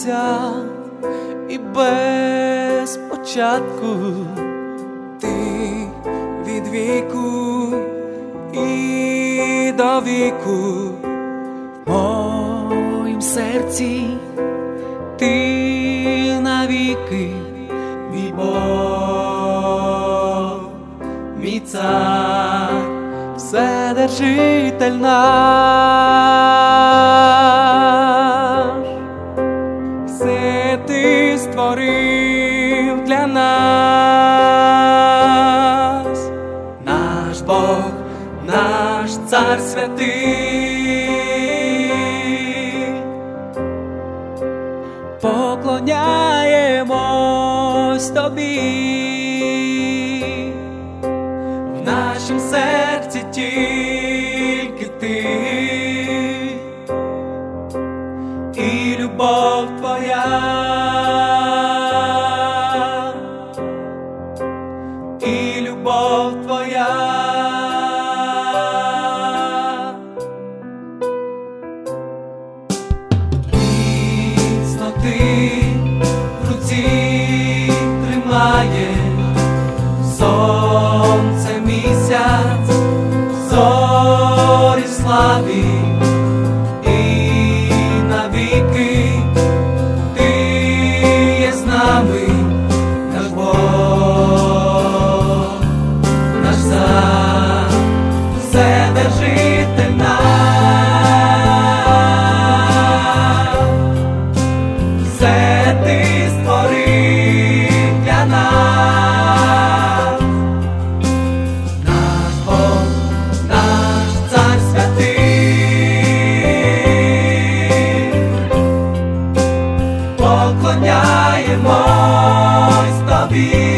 кінця і без початку. Ти від віку і до віку в моїм серці, ти навіки, мій Бог, мій цар, Вседержитель наш. Все ти створив для нас, наш Бог, наш Цар святий. Поклоняємось тобі, в нашім серці тільки ти, і любов твоя, і любов твоя. Міцно ти в руці тримаєш сонце, місяць, зорі славі, і навіки ти є з нами, наш Бог, наш Цар, Вседержитель наш. Все ти створив для нас, наш Бог, наш Цар святий. Поклоняємось тобі.